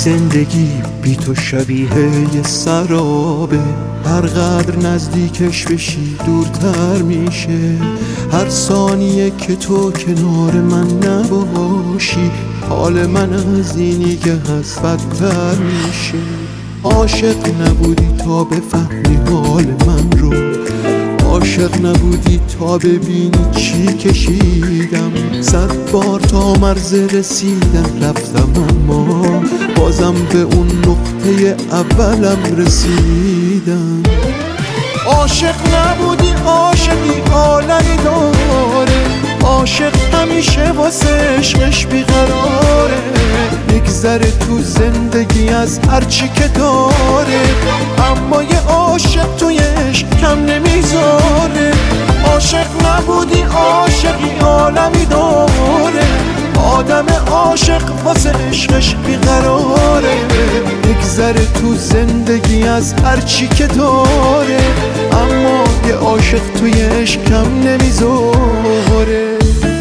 زندگی بی تو شبیه یه سرابه، هر قدر نزدیکش بشی دورتر میشه. هر ثانیه که تو کنار من نباشی حال من از اینی که هست بدتر میشه. عاشق نبودی تا بفهمی حال من رو، عاشق نبودی تا ببینی چی کشیدم. 100 بار تا مرز رسیدم رفتم اما بازم به اون نقطه اولم رسیدم. عاشق نبودی عاشقی عالمی داره، عاشق همیشه واسه عشقش بیقراره. میگذره تو زندگی از هرچی که داره، اما یه عاشق توی عشق کم نمیذاره. عاشق نبودی عاشقی عالمی داره، آدم عاشق واسه عشقش بیقراره. میگذره تو زندگی از هرچی که داره، اما یه عاشق توی عشق کم نمیذاره.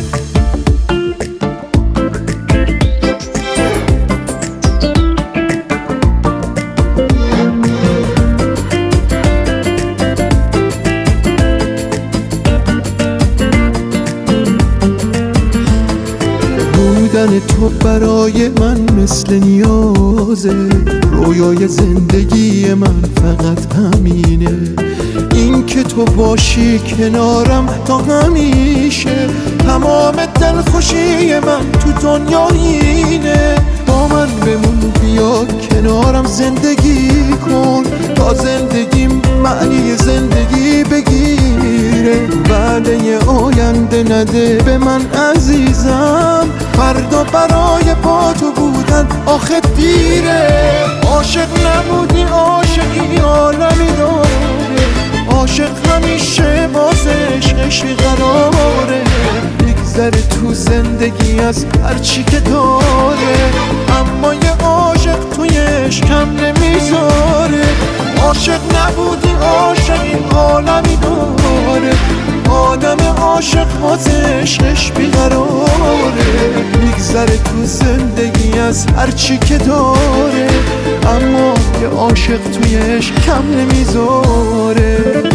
بودن تو برای من مثل نیازه، رویای زندگی من فقط همینه. این که تو باشی کنارم تا همیشه، تمام دلخوشی من تو دنیا اینه. با من بمون بیا کنارم زندگی کن، تا زندگیم معنی زندگی بگیره. وعده آینده نده به من عزیزم، فردا برای با تو بودن آخه دیره. عاشق نبودی عاشقی عالمی داره، عاشق همیشه واسه عشقش بیقراره. میگذره تو زندگی از هرچی که داره، اما یه عاشق توی عشق کم نمیذاره. عاشق نبودی عاشقی عالمی داره، آدم عاشق واسه عشقش بیقراره. میگذره تو زندگی از هرچی که داره، اما یه عاشق توی عشق کم نمیذاره.